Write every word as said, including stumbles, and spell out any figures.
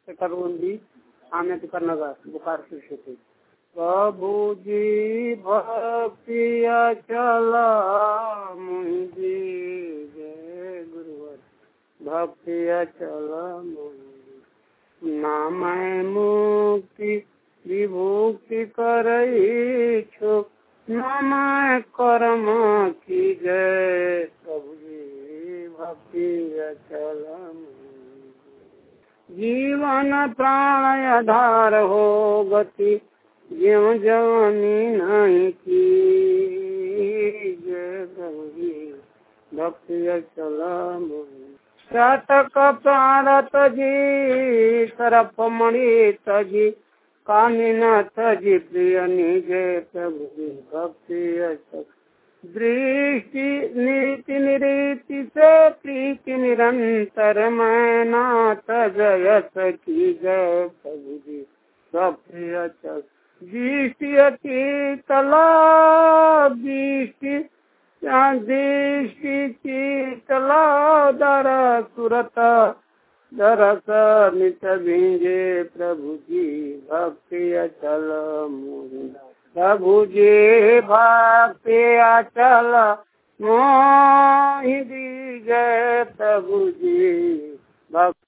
करूंगी आने तो करना बुखार से थे प्रभु जी भक्तिया चला मुझी जय गुरुवर भक्तिया चला मुझी नाम मुक्ति विभुक्ति करई छुक नाम कर्म की जय प्रभु जी भक्तिया चला जीवन प्राण आधार हो गति ज्यों जवानी नहीं की जय प्रभु जी भक्ति चला शतक प्रारत जी सरप मणि तजी कामिनाथ जी प्रिय निजय प्रभु जी भक्ति दृष्टि नीति निरीति से प्रीति निरंतर मैं नाथ जय सखी जय प्रभु जी भक्ति दृष्टि अति तला दृष्टि दृष्टि चीतला दर सुरत दरस नित भिंजे प्रभु जी भक्ति अचल मुंदा प्रभु जी भक्ति अचल मोहि दी जय प्रभु जी भक्ति